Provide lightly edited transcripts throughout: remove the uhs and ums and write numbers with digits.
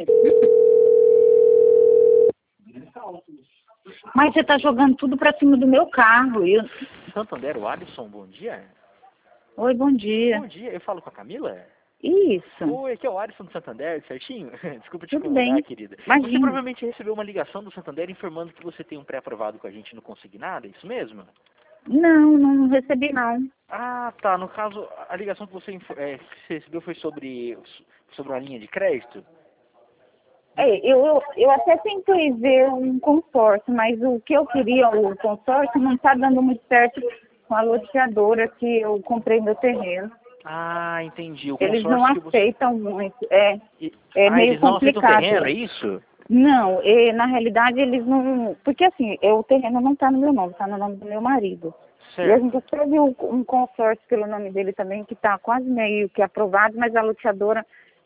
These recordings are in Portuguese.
Mas você tá jogando tudo pra cima do meu carro. Santander, o Alisson, bom dia. Oi, bom dia. Bom dia, eu falo com a Camila? Isso. Oi, aqui é o Alisson do Santander, certinho? Desculpa te Tudo incomodar, bem. querida. Você Imagina. provavelmente recebeu uma ligação do Santander informando que você tem um pré-aprovado com a gente no Consignado, é isso mesmo? Não recebi não. Ah, tá. No caso, a ligação que você, que você recebeu foi sobre uma linha de crédito? Eu até tentei ver um consórcio, mas o que eu queria, o consórcio, não está dando muito certo com a loteadora que eu comprei meu terreno. Ah, entendi. O Eles não consórcio que você... aceitam muito. É meio eles não aceitam o complicado. terreno, é isso? Não, na realidade eles não. Porque assim, o terreno não está no meu nome, está no nome do meu marido. E a gente Certo. até viu um consórcio pelo nome dele também, que está quase meio que aprovado, mas a loteadora,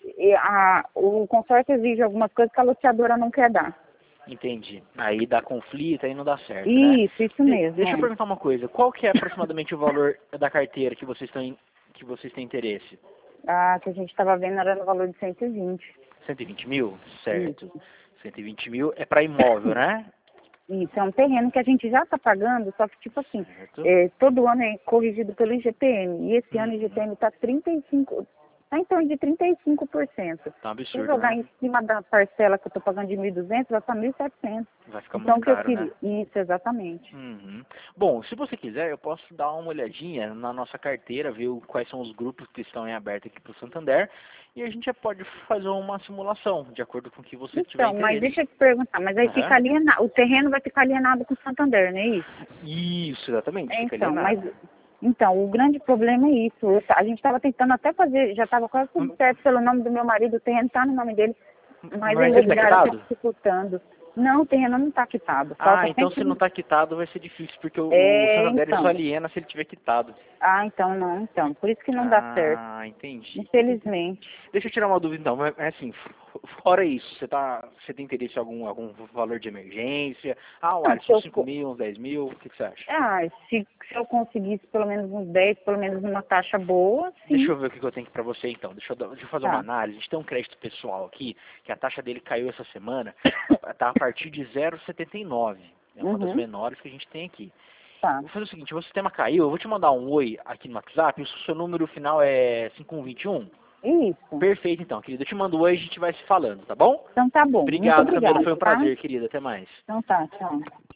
o consórcio exige algumas coisas que a loteadora não quer dar. Entendi. Aí dá conflito, aí não dá certo, né? Isso mesmo. Deixa eu perguntar uma coisa. Qual que é aproximadamente o valor da carteira que vocês têm interesse? Que a gente estava vendo era no valor de 120. 120 mil? Certo. Isso. 120 mil é para imóvel, né? Isso, é um terreno que a gente já está pagando, só que tipo assim, Certo. todo ano é corrigido pelo IGPM. E esse ano o Uhum. IGPM está 35%. Está em torno de 35%. Tá um Se absurdo, jogar né? em cima da parcela que eu estou pagando de 1.200, vai para 1.700. Vai ficar Então, muito o que eu caro, né? queria... Isso, exatamente. Uhum. Bom, se você quiser, eu posso dar uma olhadinha na nossa carteira, ver quais são os grupos que estão em aberto aqui para o Santander, e a gente já pode fazer uma simulação, de acordo com o que você tiver Então, mas interesse. deixa eu te perguntar, mas aí fica Aham. alienado, o terreno vai ficar alienado com o Santander, não é isso? Isso, exatamente, fica Então, mas alienado. o grande problema é isso. A gente estava tentando até fazer, já estava quase tudo certo pelo nome do meu marido, o terreno está no nome dele, mas a Mas ele está imobiliária está quitado? dificultando. Não, o terreno não está quitado. Ah, Falta então se não 120. está quitado vai ser difícil, porque o Santander só Então. aliena se ele tiver quitado. Então não, então. Por isso que não dá certo. Ah, entendi, querida. Infelizmente. Deixa eu tirar uma dúvida então, mas assim, fora isso, você tem interesse em algum valor de emergência? Ah, Não, Alisson, 5 mil, uns 10 mil, o que você acha? se eu conseguisse pelo menos uns 10, pelo menos numa taxa boa, Deixa sim. eu ver o que eu tenho aqui pra você então. Deixa eu fazer uma Tá. análise. A gente tem um crédito pessoal aqui, que a taxa dele caiu essa semana, tá a partir de 0,79. É uma das Uhum. menores que a gente tem aqui. Tá. Vou fazer o seguinte, o sistema caiu, eu vou te mandar um oi aqui no WhatsApp, o seu número final é 5121. Isso. Perfeito então, querida. Eu te mando um oi e a gente vai se falando, tá bom? Então tá bom. Muito Obrigado, Camila. obrigada, Foi um tá? prazer, querida. Até mais. Então tá, tchau.